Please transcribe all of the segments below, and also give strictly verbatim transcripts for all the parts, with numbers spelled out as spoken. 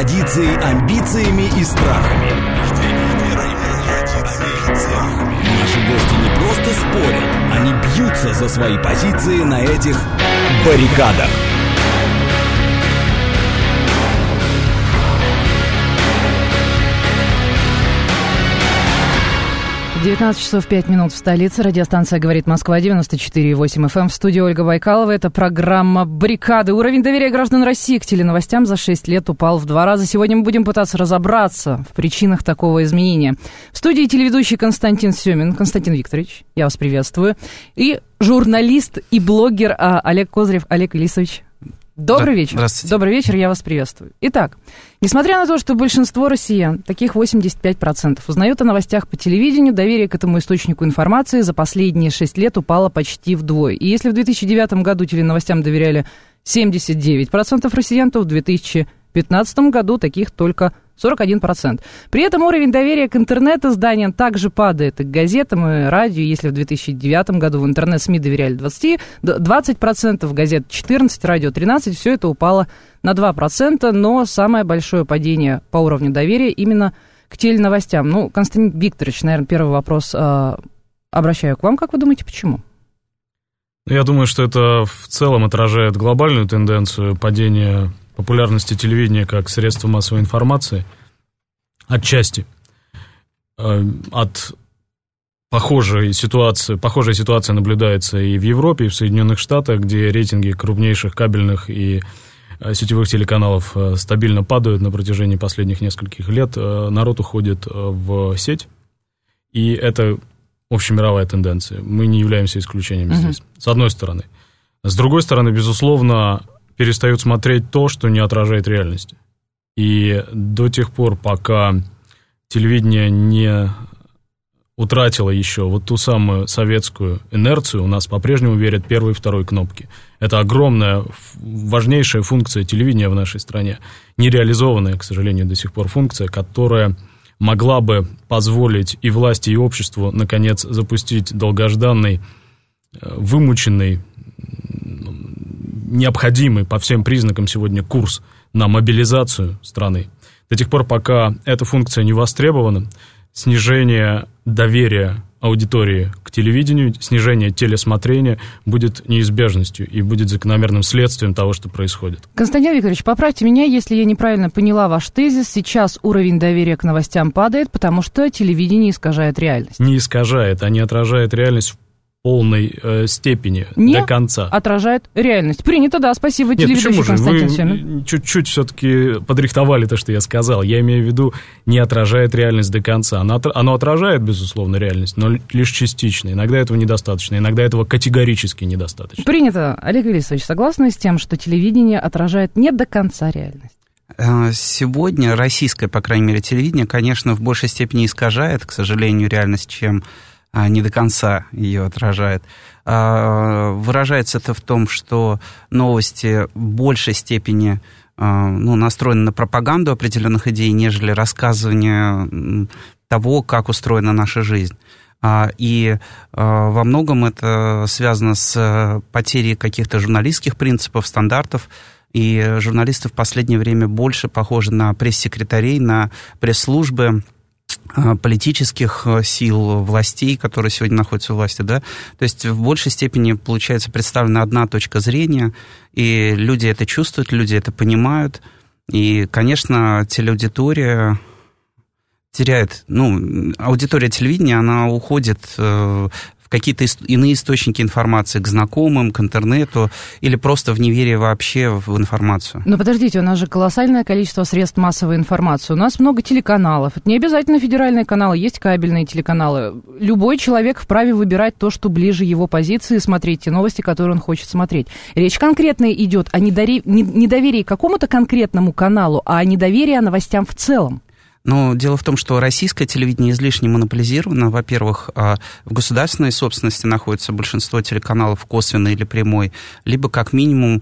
традицией, амбициями и страхами. Наши гости не просто спорят, они бьются за свои позиции на этих баррикадах. девятнадцать часов пять минут в столице. Радиостанция «Говорит Москва», девяносто четыре и восемь эф эм. В студии Ольга Байкалова. Это программа «Баррикады». Уровень доверия граждан России к теленовостям за шесть лет упал в два раза. Сегодня мы будем пытаться разобраться в причинах такого изменения. В студии телеведущий Константин Семин. Константин Викторович, я вас приветствую. И журналист и блогер Олег Козырев. Олег Элисович, добрый вечер. Здравствуйте. Добрый вечер, я вас приветствую. Итак, несмотря на то, что большинство россиян, таких восемьдесят пять процентов, узнают о новостях по телевидению, доверие к этому источнику информации за последние шесть лет упало почти вдвое. И если в две тысячи девятом году теленовостям доверяли семьдесят девять процентов россиян, то в две тысячи пятнадцатом году таких только сорок один процент. При этом уровень доверия к интернет-изданиям также падает, и к газетам, и радио. Если в две тысячи девятом году в интернет-СМИ доверяли двадцать, двадцать процентов, газет четырнадцать процентов, радио тринадцать процентов, все это упало на два процента, но самое большое падение по уровню доверия именно к теленовостям. Ну, Константин Викторович, наверное, первый вопрос э, обращаю к вам. Как вы думаете, почему? Я думаю, что это в целом отражает глобальную тенденцию падения популярности телевидения как средства массовой информации, отчасти. От похожей ситуации, похожая ситуация наблюдается и в Европе, и в Соединенных Штатах, где рейтинги крупнейших кабельных и сетевых телеканалов стабильно падают на протяжении последних нескольких лет. Народ уходит в сеть, и это общемировая тенденция. Мы не являемся исключением uh-huh. здесь, с одной стороны. С другой стороны, безусловно, перестают смотреть то, что не отражает реальности. И до тех пор, пока телевидение не утратило еще вот ту самую советскую инерцию, у нас по-прежнему верят первой и второй кнопки. Это огромная, важнейшая функция телевидения в нашей стране, нереализованная, к сожалению, до сих пор функция, которая могла бы позволить и власти, и обществу, наконец, запустить долгожданный, вымученный, необходимый по всем признакам сегодня курс на мобилизацию страны. До тех пор, пока эта функция не востребована, снижение доверия аудитории к телевидению, снижение телесмотрения будет неизбежностью и будет закономерным следствием того, что происходит. Константин Викторович, поправьте меня, если я неправильно поняла ваш тезис. Сейчас уровень доверия к новостям падает, потому что телевидение искажает реальность. Не искажает, а не отражает реальность в полной э, степени не до конца. Отражает реальность. Принято, да, спасибо, телеведущий Константин Семин. Вы чуть-чуть все-таки подрихтовали то, что я сказал. Я имею в виду, не отражает реальность до конца. Оно, оно отражает, безусловно, реальность, но лишь частично. Иногда этого недостаточно, иногда этого категорически недостаточно. Принято. Олег Элисович, согласны с тем, что телевидение отражает не до конца реальность? Сегодня российское, по крайней мере, телевидение, конечно, в большей степени искажает, к сожалению, реальность, чем не до конца ее отражает. Выражается это в том, что новости в большей степени ну, настроены на пропаганду определенных идей, нежели рассказывание того, как устроена наша жизнь. И во многом это связано с потерей каких-то журналистских принципов, стандартов. И журналисты в последнее время больше похожи на пресс-секретарей, на пресс-службы политических сил, властей, которые сегодня находятся у власти, да, то есть в большей степени, получается, представлена одна точка зрения, и люди это чувствуют, люди это понимают, и, конечно, телеаудитория теряет, ну, аудитория телевидения, она уходит в какие-то иные источники информации, к знакомым, к интернету, или просто в неверие вообще в информацию. Но подождите, у нас же колоссальное количество средств массовой информации. У нас много телеканалов. Это не обязательно федеральные каналы, есть кабельные телеканалы. Любой человек вправе выбирать то, что ближе его позиции, смотреть те новости, которые он хочет смотреть. Речь конкретно идет о недоверии, недоверии к какому-то конкретному каналу, а о недоверии новостям в целом. Но дело в том, что российское телевидение излишне монополизировано. Во-первых, в государственной собственности находится большинство телеканалов косвенной или прямой, либо как минимум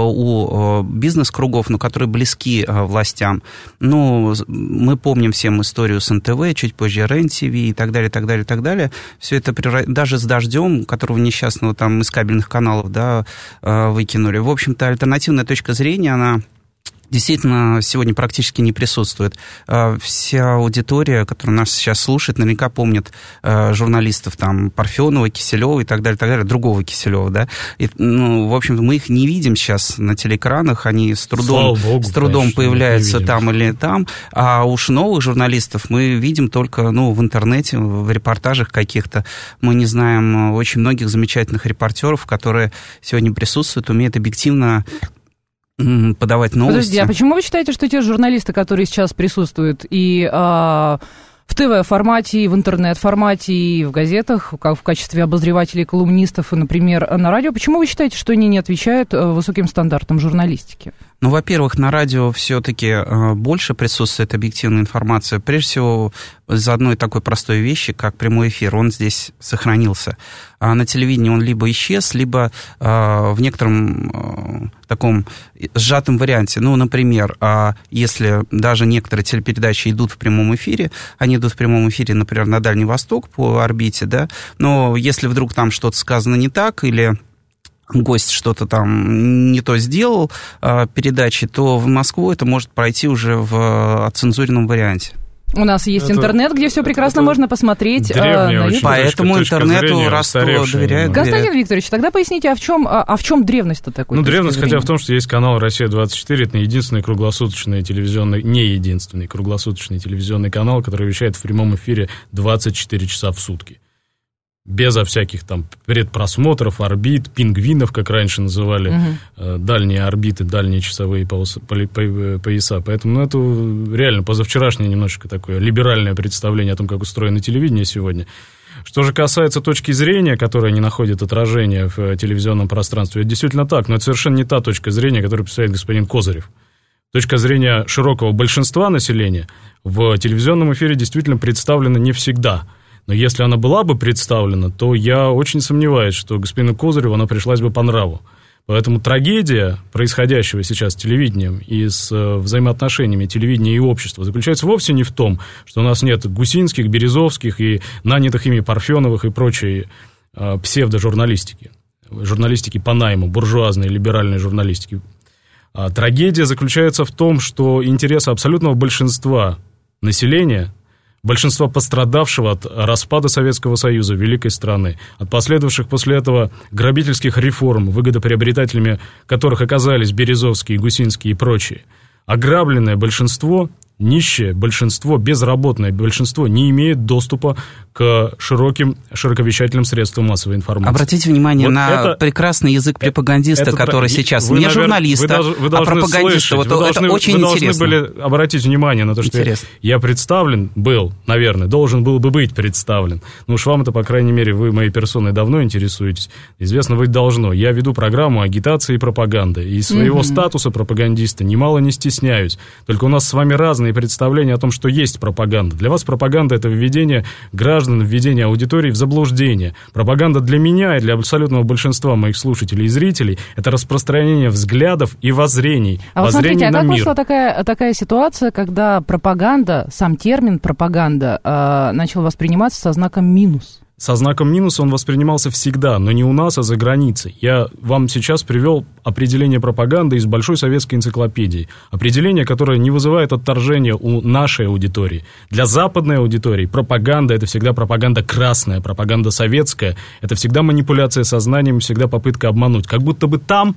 у бизнес-кругов, но которые близки властям. Ну, мы помним всем историю с эн тэ вэ, чуть позже РЕН-ТВ и так далее, так далее, так далее. Все это даже с «Дождем», которого несчастного там из кабельных каналов, да, выкинули. В общем-то, альтернативная точка зрения, она действительно сегодня практически не присутствует. Вся аудитория, которая нас сейчас слушает, наверняка помнит журналистов там Парфенова, Киселева и так далее, так далее, другого Киселева, да. И, ну, в общем-то, мы их не видим сейчас на телеэкранах, они с трудом, Богу, с трудом конечно, появляются там или там, а уж новых журналистов мы видим только, ну, в интернете, в репортажах каких-то. Мы не знаем очень многих замечательных репортеров, которые сегодня присутствуют, умеют объективно подавать новости. Подожди, а почему вы считаете, что те журналисты, которые сейчас присутствуют и а, в ТВ-формате, и в интернет-формате, и в газетах, как в качестве обозревателей, колумнистов, и, например, на радио, почему вы считаете, что они не отвечают высоким стандартам журналистики? Ну, во-первых, на радио все-таки больше присутствует объективная информация. Прежде всего, из-за одной такой простой вещи, как прямой эфир, он здесь сохранился. А на телевидении он либо исчез, либо в некотором таком сжатом варианте. Ну, например, если даже некоторые телепередачи идут в прямом эфире, они идут в прямом эфире, например, на Дальний Восток по орбите, да, но если вдруг там что-то сказано не так, или гость что-то там не то сделал, передачи, то в Москву это может пройти уже в отцензуренном варианте. У нас есть это, интернет, где все прекрасно можно посмотреть. Древняя, на Поэтому точка, интернету точка раз доверяют. Константин Викторович, тогда поясните, а в чем, а, а в чем древность-то такой? Ну, древность хотя в том, что есть канал «Россия двадцать четыре», это единственный круглосуточный телевизионный, не единственный круглосуточный телевизионный канал, который вещает в прямом эфире двадцать четыре часа в сутки. Безо всяких там предпросмотров, орбит, пингвинов, как раньше называли, угу. дальние орбиты, дальние часовые пояса. Поэтому, ну, это реально позавчерашнее немножечко такое либеральное представление о том, как устроено телевидение сегодня. Что же касается точки зрения, которая не находит отражения в телевизионном пространстве, это действительно так, но это совершенно не та точка зрения, которую представляет господин Козырев. Точка зрения широкого большинства населения в телевизионном эфире действительно представлена не всегда. Но если она была бы представлена, то я очень сомневаюсь, что господину Козыреву она пришлась бы по нраву. Поэтому трагедия происходящего сейчас с телевидением и с взаимоотношениями телевидения и общества заключается вовсе не в том, что у нас нет Гусинских, Березовских и нанятых ими Парфеновых и прочей э, псевдожурналистики, журналистики по найму, буржуазной либеральной журналистики. А трагедия заключается в том, что интересы абсолютного большинства населения, большинство пострадавшего от распада Советского Союза, великой страны, от последовавших после этого грабительских реформ, выгодоприобретателями которых оказались Березовские, Гусинские и прочие, ограбленное большинство, нищее большинство, безработное большинство не имеет доступа к широким, широковещательным средствам массовой информации. Обратите внимание вот на это, прекрасный язык пропагандиста, это, который это, сейчас не наверное, журналиста, вы, вы а пропагандиста. Вот вы это должны, очень вы интересно. Вы должны были обратить внимание на то, что я, я представлен был, наверное, должен был бы быть представлен. Ну уж вам это, по крайней мере, вы моей персоной давно интересуетесь. Известно быть должно. Я веду программу агитации и пропаганды. И своего mm-hmm. статуса пропагандиста немало не стесняюсь. Только у нас с вами разные представления о том, что есть пропаганда. Для вас пропаганда – это введение граждан, введение аудитории в заблуждение. Пропаганда для меня и для абсолютного большинства моих слушателей и зрителей – это распространение взглядов и воззрений. А вот смотрите, а как мир. вышла такая, такая ситуация, когда пропаганда, сам термин пропаганда э, начал восприниматься со знаком минус? Со знаком минус он воспринимался всегда, но не у нас, а за границей. Я вам сейчас привел определение пропаганды из Большой советской энциклопедии. Определение, которое не вызывает отторжения у нашей аудитории. Для западной аудитории пропаганда – это всегда пропаганда красная, пропаганда советская. Это всегда манипуляция сознанием, всегда попытка обмануть. Как будто бы там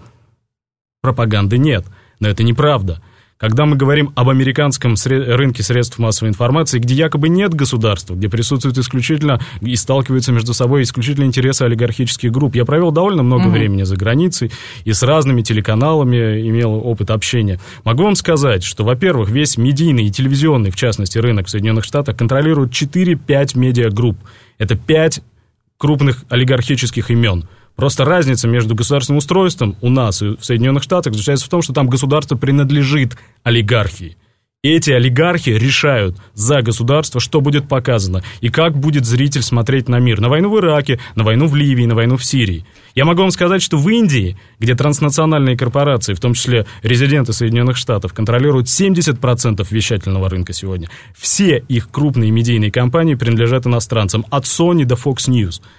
пропаганды нет. Но это неправда. Когда мы говорим об американском рынке средств массовой информации, где якобы нет государства, где присутствуют исключительно и сталкиваются между собой исключительно интересы олигархических групп, я провел довольно много uh-huh. времени за границей и с разными телеканалами имел опыт общения. Могу вам сказать, что, во-первых, весь медийный и телевизионный, в частности, рынок в Соединенных Штатах контролирует четыре-пять медиагрупп. Это пять крупных олигархических имен. Просто разница между государственным устройством у нас и в Соединенных Штатах заключается в том, что там государство принадлежит олигархии. И эти олигархи решают за государство, что будет показано, и как будет зритель смотреть на мир. На войну в Ираке, на войну в Ливии, на войну в Сирии. Я могу вам сказать, что в Индии, где транснациональные корпорации, в том числе резиденты Соединенных Штатов, контролируют семьдесят процентов вещательного рынка сегодня, все их крупные медийные компании принадлежат иностранцам, от Sony до Fox News.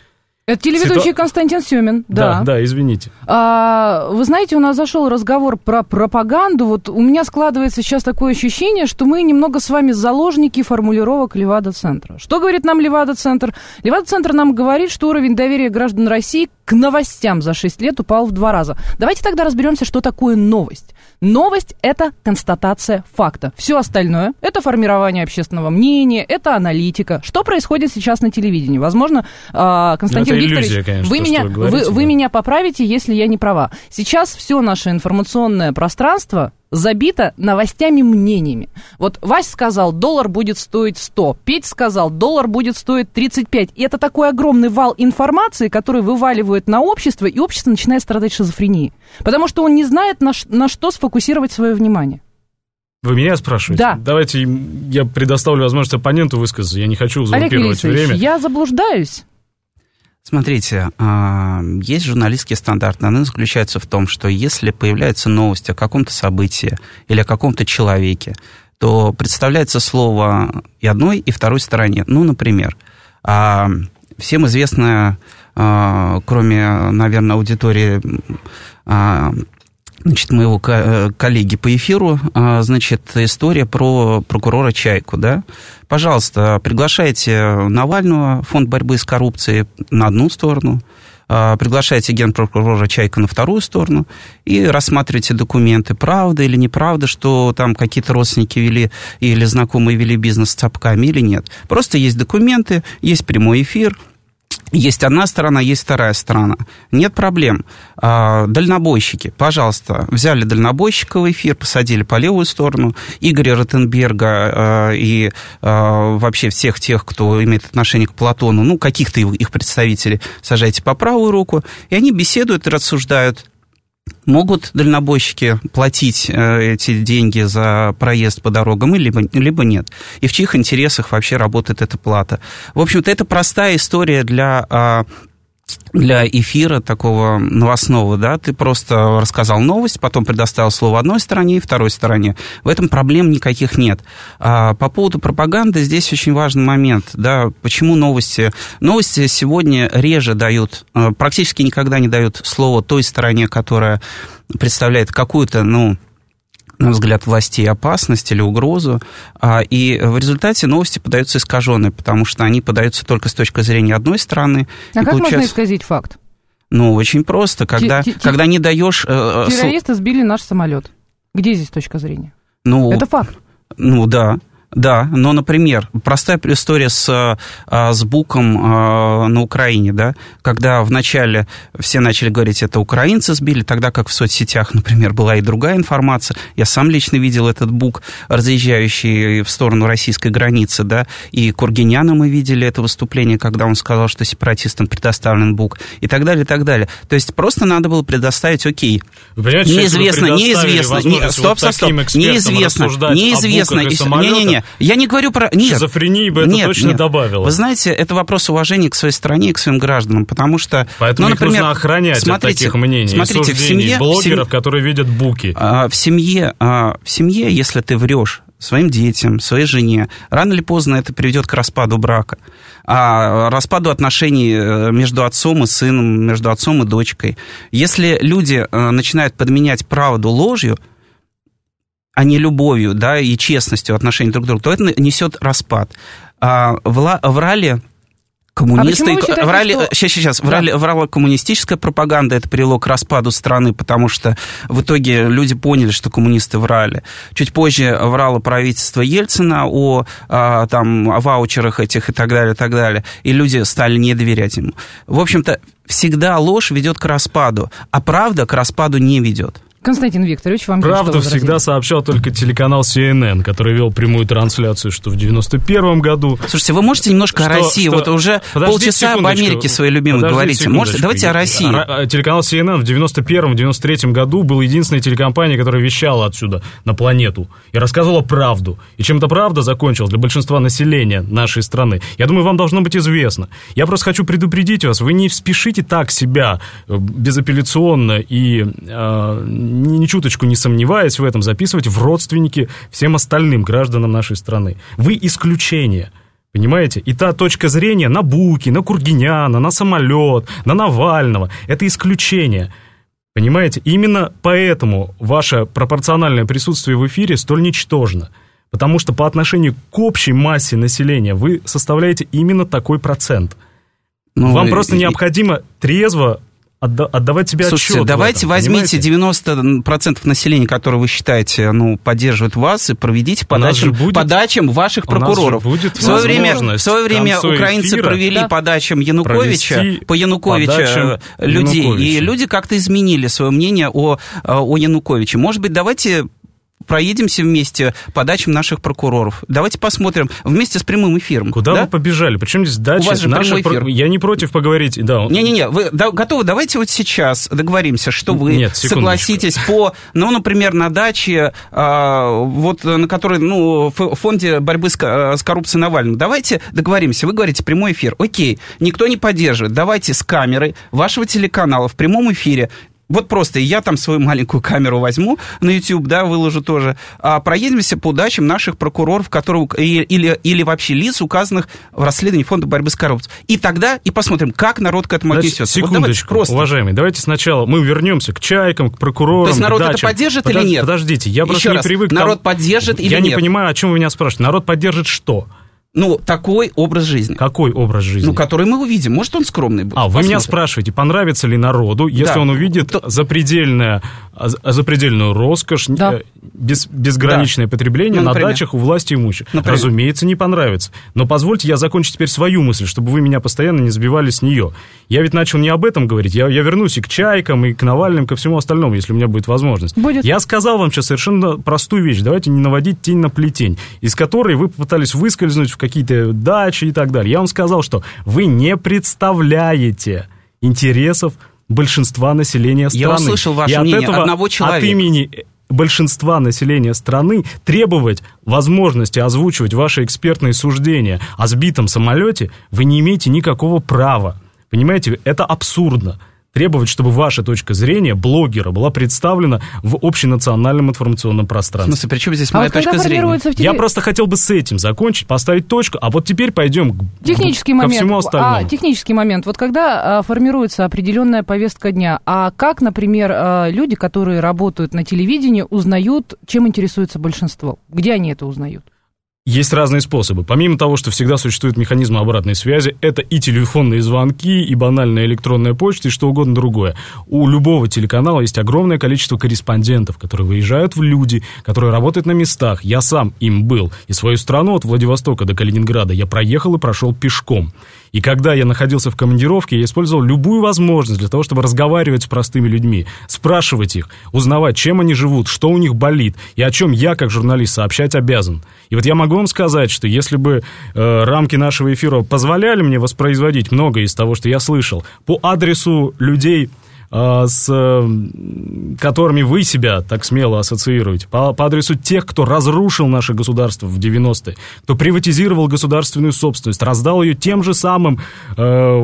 Это телеведущий Ситу... Константин Семин, да. Да, да, извините. А, вы знаете, у нас зашел разговор про пропаганду. Вот у меня складывается сейчас такое ощущение, что мы немного с вами заложники формулировок Левада-центра. Что говорит нам Левада-центр? Левада-центр нам говорит, что уровень доверия граждан России к новостям за шесть лет упал в два раза. Давайте тогда разберемся, что такое новость. Новость – это констатация факта. Все остальное – это формирование общественного мнения, это аналитика. Что происходит сейчас на телевидении? Возможно, Константин ну, Викторович, иллюзия, конечно, вы, меня, вы, говорите, вы, да. вы меня поправите, если я не права. Сейчас все наше информационное пространство забито новостями, мнениями. Вот Вась сказал, доллар будет стоить сто, Петь сказал, доллар будет стоить тридцать пять. И это такой огромный вал информации, который вываливает на общество, и общество начинает страдать шизофренией. Потому что он не знает, на, на что сфокусировать свое внимание. Вы меня спрашиваете? Да. Давайте я предоставлю возможность оппоненту высказаться. Я не хочу узурпировать время. Я заблуждаюсь. Смотрите, есть журналистский стандарт. Она заключается в том, что если появляется новость о каком-то событии или о каком-то человеке, то представляется слово и одной, и второй стороне. Ну, например, всем известно, кроме, наверное, аудитории, значит, моего коллеги по эфиру, значит, история про прокурора Чайку, да? Пожалуйста, приглашайте Навального, фонд борьбы с коррупцией, на одну сторону, приглашайте генпрокурора Чайка на вторую сторону и рассматривайте документы, правда или неправда, что там какие-то родственники вели или знакомые вели бизнес с цапками или нет. Просто есть документы, есть прямой эфир. Есть одна сторона, есть вторая сторона. Нет проблем. Дальнобойщики, пожалуйста, взяли дальнобойщика в эфир, посадили по левую сторону, Игоря Ротенберга и вообще всех тех, кто имеет отношение к Платону, ну, каких-то их представителей, сажайте по правую руку, и они беседуют и рассуждают. Могут дальнобойщики платить э, эти деньги за проезд по дорогам, либо, либо нет? И в чьих интересах вообще работает эта плата? В общем-то, это простая история для, э, для эфира такого новостного, да? Ты просто рассказал новость, потом предоставил слово одной стороне и второй стороне. В этом проблем никаких нет. А по поводу пропаганды здесь очень важный момент, да? Почему новости? Новости сегодня реже дают, практически никогда не дают слово той стороне, которая представляет какую-то, ну, на взгляд властей, опасность или угрозу, и в результате новости подаются искаженные, потому что они подаются только с точки зрения одной стороны. А как получается... можно исказить факт? Ну, очень просто, когда, т- т- когда не даешь... Террористы сбили наш самолет. Где здесь точка зрения? Ну, это факт. Ну, да. Да, но, например, простая история с, с Буком на Украине, да, когда вначале все начали говорить, это украинцы сбили, тогда как в соцсетях, например, была и другая информация. Я сам лично видел этот Бук, разъезжающий в сторону российской границы, да, и Кургиняна мы видели это выступление, когда он сказал, что сепаратистам предоставлен Бук, и так далее, и так далее. То есть просто надо было предоставить, окей, неизвестно, неизвестно, не, стоп, стоп, стоп, неизвестно, неизвестно, не-не-не. Я не говорю про... Нет, шизофрении бы нет, это точно нет. добавило. Вы знаете, это вопрос уважения к своей стране и к своим гражданам, потому что... Поэтому ну, их например, нужно охранять смотрите, от таких мнений смотрите, и в семье, блогеров, в семье, которые видят буки. В семье, в семье, если ты врешь своим детям, своей жене, рано или поздно это приведет к распаду брака, а распаду отношений между отцом и сыном, между отцом и дочкой. Если люди начинают подменять правду ложью, а не любовью, да, и честностью отношений друг к другу, то это несет распад. А, вла, врали коммунисты, а считаете, врали, что... сейчас, сейчас, да. врали, врала коммунистическая пропаганда, это привело к распаду страны, потому что в итоге люди поняли, что коммунисты врали. Чуть позже врало правительство Ельцина о, а, там, о ваучерах этих и так далее, и так далее, и люди стали не доверять ему. В общем-то, всегда ложь ведет к распаду, а правда к распаду не ведет. Константин Викторович, вам правду всегда сообщал только телеканал си эн эн, который вел прямую трансляцию, что в девяносто первом году... Слушайте, вы можете немножко что, о России? Что... Вот уже подождите полчаса об Америке своей любимой говорите. Можете? Давайте о России. Р- телеканал си эн эн в девяносто первом — девяносто третьем году был единственной телекомпанией, которая вещала отсюда на планету и рассказывала правду. И чем эта правда закончилась для большинства населения нашей страны, я думаю, вам должно быть известно. Я просто хочу предупредить вас, вы не спешите так себя безапелляционно и... Э, ни чуточку не сомневаясь в этом, записывать в родственники всем остальным гражданам нашей страны. Вы исключение. Понимаете? И та точка зрения на Буки, на Кургиняна, на самолет, на Навального – это исключение. Понимаете? Именно поэтому ваше пропорциональное присутствие в эфире столь ничтожно. Потому что по отношению к общей массе населения вы составляете именно такой процент. Ну, Вам и, просто и, необходимо трезво отдавать себе Слушайте, отчет. Давайте этом, возьмите понимаете? девяносто процентов населения, которое вы считаете, ну, поддерживает вас, и проведите по дачам, будет, по дачам ваших прокуроров. Будет в свое время, в свое время украинцы провели да? по дачам Януковича, по Януковича людей, Януковича. И люди как-то изменили свое мнение о, о Януковиче. Может быть, давайте проедемся вместе по дачам наших прокуроров. Давайте посмотрим вместе с прямым эфиром. Куда да? вы побежали? Причем здесь дача? У вас же прямой эфир. Про... Я не против поговорить. Да. Не-не-не, вы да, готовы? Давайте вот сейчас договоримся, что вы Нет, согласитесь по, ну, например, на даче, а, вот, на которой, ну, в фонде борьбы с, с коррупцией Навального. Давайте договоримся. Вы говорите прямой эфир. Окей, никто не поддерживает. Давайте с камерой вашего телеканала в прямом эфире. Вот просто я там свою маленькую камеру возьму на YouTube, да, выложу тоже, а проедемся по дачам наших прокуроров, которые, или, или вообще лиц, указанных в расследовании Фонда борьбы с коррупцией. И тогда и посмотрим, как народ к этому отнесется. Секундочку, вот уважаемые, давайте сначала мы вернемся к чайкам, к прокурорам, То есть народ к это поддержит Подож... или нет? Подождите, я просто Еще не раз, привык... народ там... поддержит или я нет? Я не понимаю, о чем вы меня спрашиваете. Народ поддержит что? Ну, такой образ жизни. Какой образ жизни? Ну, который мы увидим. Может, он скромный будет. А, вы Посмотрим. Меня спрашиваете, понравится ли народу, если да. он увидит То... запредельное, запредельную роскошь, да. без, безграничное да. потребление ну, на дачах у власти имущих? Например. Разумеется, не понравится. Но позвольте я закончу теперь свою мысль, чтобы вы меня постоянно не сбивали с нее. Я ведь начал не об этом говорить. Я, я вернусь и к чайкам, и к Навальным, ко всему остальному, если у меня будет возможность. Будет. Я сказал вам сейчас совершенно простую вещь. Давайте не наводить тень на плетень, из которой вы попытались выскользнуть в какие-то дачи и так далее. Я вам сказал, что вы не представляете интересов большинства населения страны. Я услышал ваше и мнение от этого, одного человека. От имени большинства населения страны требовать возможности озвучивать ваши экспертные суждения о сбитом самолете вы не имеете никакого права. Понимаете, это абсурдно. Требовать, чтобы ваша точка зрения блогера была представлена в общенациональном информационном пространстве. В смысле, при чем здесь моя а вот точка зрения? Теле... Я просто хотел бы с этим закончить, поставить точку, а вот теперь пойдем к, технический ко момент. всему остальному. А, технический момент. Вот когда а, формируется определенная повестка дня, а как, например, а, люди, которые работают на телевидении, узнают, чем интересуется большинство? Где они это узнают? Есть разные способы. Помимо того, что всегда существуют механизмы обратной связи, это и телефонные звонки, и банальная электронная почта, и что угодно другое. У любого телеканала есть огромное количество корреспондентов, которые выезжают в люди, которые работают на местах. Я сам им был. И свою страну от Владивостока до Калининграда я проехал и прошел пешком. И когда я находился в командировке, я использовал любую возможность для того, чтобы разговаривать с простыми людьми, спрашивать их, узнавать, чем они живут, что у них болит, и о чем я, как журналист, сообщать обязан. И вот я могу вам сказать, что если бы э, рамки нашего эфира позволяли мне воспроизводить многое из того, что я слышал, по адресу людей, с которыми вы себя так смело ассоциируете, по, по адресу тех, кто разрушил наше государство в девяностые, кто приватизировал государственную собственность, раздал ее тем же самым э,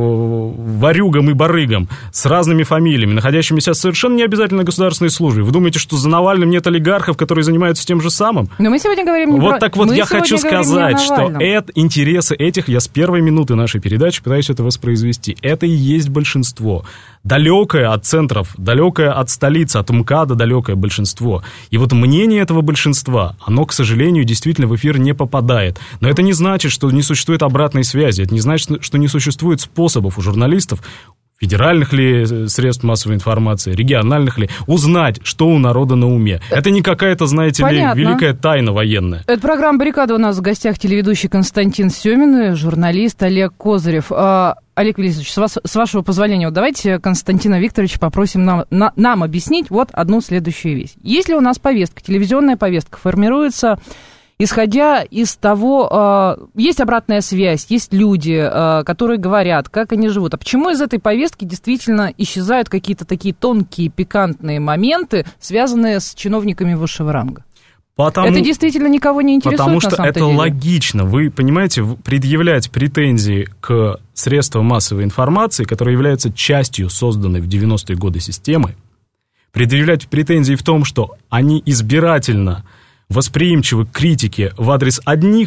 ворюгам и барыгам с разными фамилиями, находящимися совершенно не обязательно на государственной службе. Вы думаете, что за Навальным нет олигархов, которые занимаются тем же самым? Но мы сегодня говорим не вот про... так вот мы я хочу сказать, что это, интересы этих, я с первой минуты нашей передачи пытаюсь это воспроизвести. Это и есть большинство. Далекое от центров, далекое от столицы, от МКАДа далекое большинство. И вот мнение этого большинства, оно, к сожалению, действительно в эфир не попадает. Но это не значит, что не существует обратной связи, это не значит, что не существует способов у журналистов, федеральных ли средств массовой информации, региональных ли, узнать, что у народа на уме. Это не какая-то, знаете Понятно. ли, великая тайна военная. Это программа «Баррикада». У нас в гостях телеведущий Константин Семин, журналист Олег Козырев. Олег Велисович, с, вас, с вашего позволения, вот давайте Константина Викторовича попросим нам, на, нам объяснить вот одну следующую вещь. Если у нас повестка, телевизионная повестка формируется, исходя из того, э, есть обратная связь, есть люди, э, которые говорят, как они живут. А почему из этой повестки действительно исчезают какие-то такие тонкие, пикантные моменты, связанные с чиновниками высшего ранга? Потому, это действительно никого не интересует, потому что на самом-то это деле. Логично. Вы понимаете, предъявлять претензии к средствам массовой информации, которые являются частью созданной в девяностые годы системы, предъявлять претензии в том, что они избирательно восприимчивы к критике в адрес одних,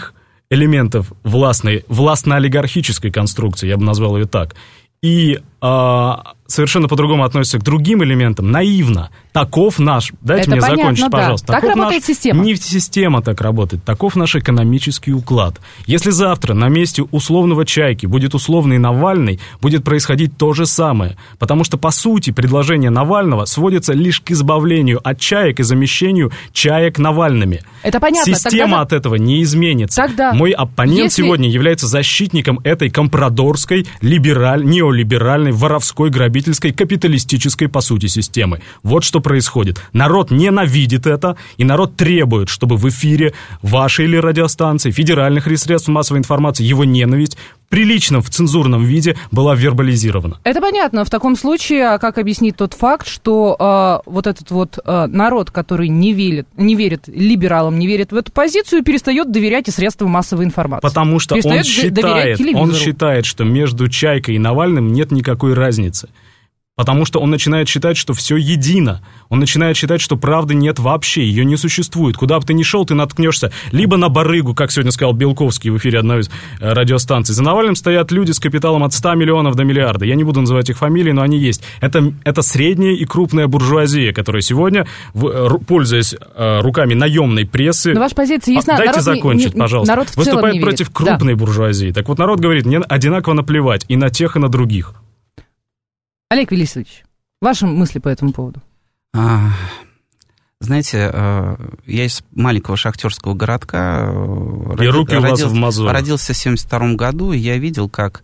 элементов властной, властно-олигархической конструкции, я бы назвал ее так, и а, совершенно по-другому относится к другим элементам, наивно. Таков наш... Дайте Это мне понятно, закончить, да. пожалуйста. Так Таков работает наш, система. Не система так работает. Таков наш экономический уклад. Если завтра на месте условного Чайки будет условный Навальный, будет происходить то же самое. Потому что, по сути, предложение Навального сводится лишь к избавлению от чаек и замещению чаек Навальными. Это понятно. Система Тогда... от этого не изменится. Тогда... Мой оппонент Если... сегодня является защитником этой компрадорской, либераль... неолиберальной, воровской, грабительской, капиталистической, по сути, системы. Вот что происходит. Народ ненавидит это, и народ требует, чтобы в эфире вашей или радиостанции, федеральных или средств массовой информации его ненависть в приличном, в цензурном виде была вербализирована. Это понятно. В таком случае, а как объяснить тот факт, что э, вот этот вот э, народ, который не верит, не верит либералам, не верит в эту позицию, перестает доверять и средствам массовой информации? Потому что он считает, он считает, что между Чайкой и Навальным нет никакой разницы. Потому что он начинает считать, что все едино. Он начинает считать, что правды нет вообще, ее не существует. Куда бы ты ни шел, ты наткнешься либо на барыгу, как сегодня сказал Белковский в эфире одной из э, радиостанций. За Навальным стоят люди с капиталом от ста миллионов до миллиарда. Я не буду называть их фамилии, но они есть. Это, это средняя и крупная буржуазия, которая сегодня, в, пользуясь э, руками наемной прессы... Но ваша позиция ясна. Дайте народ закончить, не, пожалуйста. Народ в выступает не против верит. крупной Да. буржуазии. Так вот, народ говорит, мне одинаково наплевать и на тех, и на других. Олег Велисович, ваши мысли по этому поводу? А, знаете, я из маленького шахтерского городка. И роди, руки у вас родился, в мозолях. Родился в семьдесят втором году, и я видел, как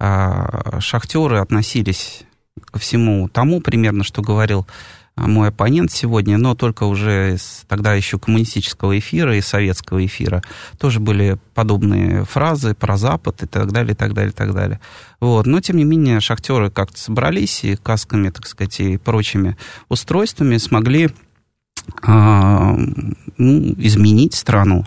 а, шахтеры относились ко всему тому примерно, что говорил мой оппонент сегодня, но только уже из тогда еще коммунистического эфира и советского эфира. Тоже были подобные фразы про Запад и так далее, и так далее, и так далее. Вот. Но, тем не менее, шахтеры как-то собрались и касками, так сказать, и прочими устройствами смогли а, ну, изменить страну.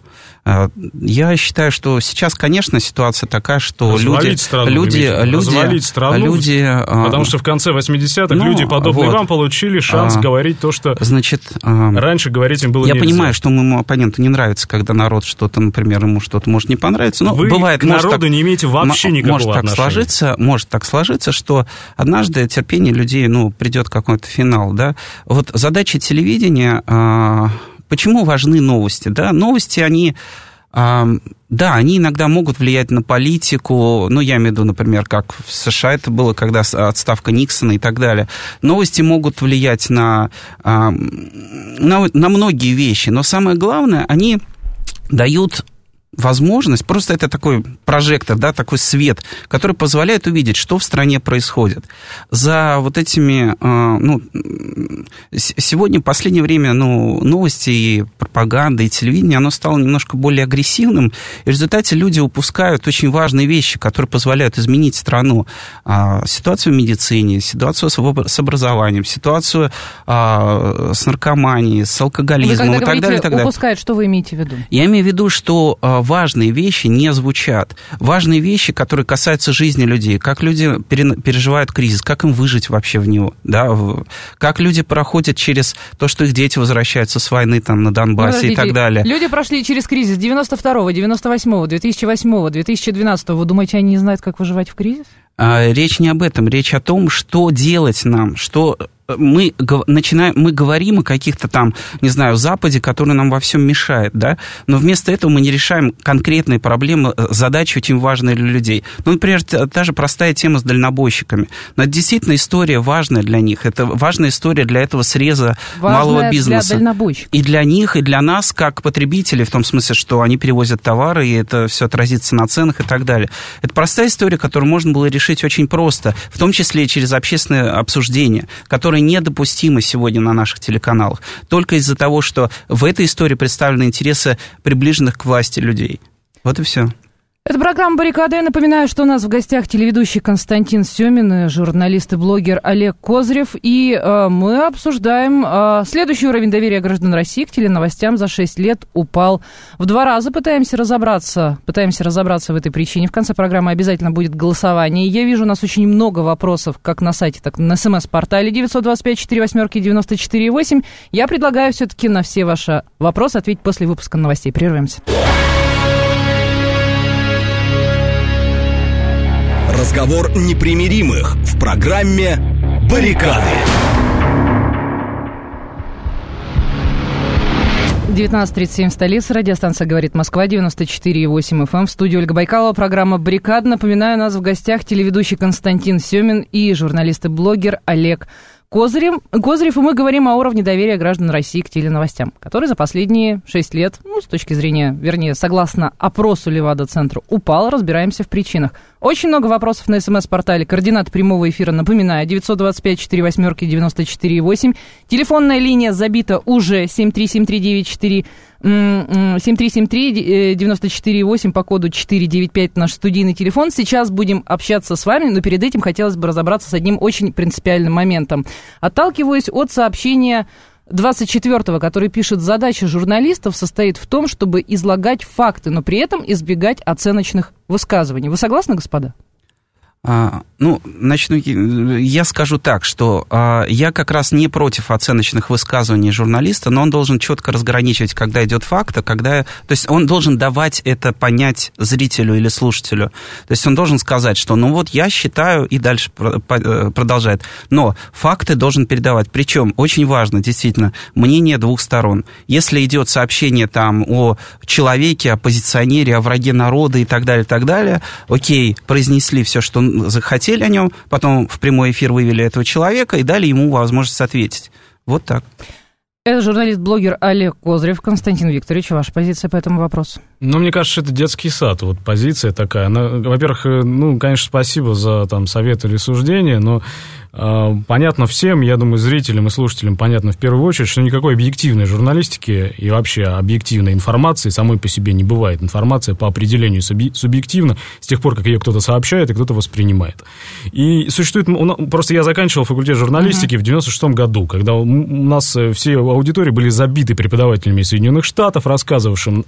Я считаю, что сейчас, конечно, ситуация такая, что развалить люди... страну, люди, люди развалить страну, люди, потому что в конце восьмидесятых ну, люди, подобные вот, вам, получили шанс а, говорить то, что значит, раньше говорить им было я нельзя. Я понимаю, что моему оппоненту не нравится, когда народ что-то, например, ему что-то может не понравиться, но вы бывает, к может народу так, не имеете вообще никакого может так отношения. Сложиться, может так сложиться, что однажды терпение людей, ну, придет какой-то финал, да. Вот задача телевидения, а, почему важны новости, да, новости, они... Да, они иногда могут влиять на политику, ну, я имею в виду, например, как в США это было, когда отставка Никсона и так далее. Новости могут влиять на, на, на многие вещи, но самое главное, они дают возможность, просто это такой прожектор, да, такой свет, который позволяет увидеть, что в стране происходит. За вот этими, ну, сегодня, в последнее время, ну, новости и пропаганда, и телевидение, оно стало немножко более агрессивным, и в результате люди упускают очень важные вещи, которые позволяют изменить страну. Ситуацию в медицине, ситуацию с образованием, ситуацию с наркоманией, с алкоголизмом вы, и так далее, и так далее. Упускают, что вы имеете в виду? Я имею в виду, что важные вещи не звучат. Важные вещи, которые касаются жизни людей, как люди переживают кризис, как им выжить вообще в него, да, как люди проходят через то, что их дети возвращаются с войны там, на Донбассе, ну, и так далее. Люди прошли через кризис девяносто второго, девяносто восьмого, две тысячи восьмого, две тысячи двенадцатого. Вы думаете, они не знают, как выживать в кризис? Речь не об этом, речь о том, что делать нам, что... Мы, начинаем, мы говорим о каких-то там, не знаю, Западе, который нам во всем мешает, да, но вместо этого мы не решаем конкретные проблемы, задачи очень важные для людей. Ну, например, та же простая тема с дальнобойщиками. Но это действительно история важная для них. Это важная история для этого среза важная малого бизнеса. Для дальнобойщиков. И для них, и для нас, как потребителей, в том смысле, что они перевозят товары, и это все отразится на ценах и так далее. Это простая история, которую можно было решить очень просто, в том числе и через общественное обсуждение, которое недопустимо сегодня на наших телеканалах. Только из-за того, что в этой истории представлены интересы приближенных к власти людей. Вот и все. Это программа «Баррикады». Я напоминаю, что у нас в гостях телеведущий Константин Семин, журналист и блогер Олег Козырев. И э, мы обсуждаем э, следующий уровень доверия граждан России к теленовостям за шесть лет упал в два раза. Пытаемся разобраться, пытаемся разобраться в этой причине. В конце программы обязательно будет голосование. Я вижу, у нас очень много вопросов как на сайте, так и на смс-портале девять два пять четыре восемь девять четыре восемь. Я предлагаю все-таки на все ваши вопросы ответить после выпуска новостей. Прервемся. Разговор непримиримых в программе «Баррикады». девятнадцать тридцать семь, столица, радиостанция «Говорит Москва», девяносто четыре и восемь эф эм. В студии Ольга Байкалова, программа «Баррикад». Напоминаю, у нас в гостях телеведущий Константин Семин и журналист и блогер Олег Козырев. Козырев, и мы говорим о уровне доверия граждан России к теленовостям, который за последние шесть лет, ну, с точки зрения, вернее, согласно опросу Левада-центра, упал. Разбираемся в причинах. Очень много вопросов на смс-портале. Координаты прямого эфира, напоминаю, девятьсот двадцать пять четыре восьмерки девяносто четыре восемь. Телефонная линия забита уже семь три семь три девять четыре семь три семь три девяносто четыре восемь по коду четыре девять пять, наш студийный телефон. Сейчас будем общаться с вами, но перед этим хотелось бы разобраться с одним очень принципиальным моментом. Отталкиваясь от сообщения двадцать четвёртого, который пишет: задача журналистов состоит в том, чтобы излагать факты, но при этом избегать оценочных высказываний. Вы согласны, господа? А, ну, начну, я скажу так, что а, я как раз не против оценочных высказываний журналиста, но он должен четко разграничивать, когда идет факт, а когда... То есть он должен давать это понять зрителю или слушателю. То есть он должен сказать, что ну вот я считаю, и дальше продолжает. Но факты должен передавать. Причем очень важно, действительно, мнение двух сторон. Если идет сообщение там о человеке, оппозиционере, о враге народа и так далее, так далее, окей, произнесли все, что захотели о нем, потом в прямой эфир вывели этого человека и дали ему возможность ответить. Вот так. Это журналист-блогер Олег Козырев. Константин Викторович, ваша позиция по этому вопросу? Ну, мне кажется, это детский сад, вот позиция такая. Она, во-первых, ну, конечно, спасибо за там советы или суждения, но э, понятно всем, я думаю, зрителям и слушателям понятно в первую очередь, что никакой объективной журналистики и вообще объективной информации самой по себе не бывает. Информация по определению субъективна с тех пор, как ее кто-то сообщает и кто-то воспринимает. И существует... Просто я заканчивал факультет журналистики uh-huh. в девяносто шестом году, когда у нас все аудитории были забиты преподавателями из Соединенных Штатов, рассказывавшими,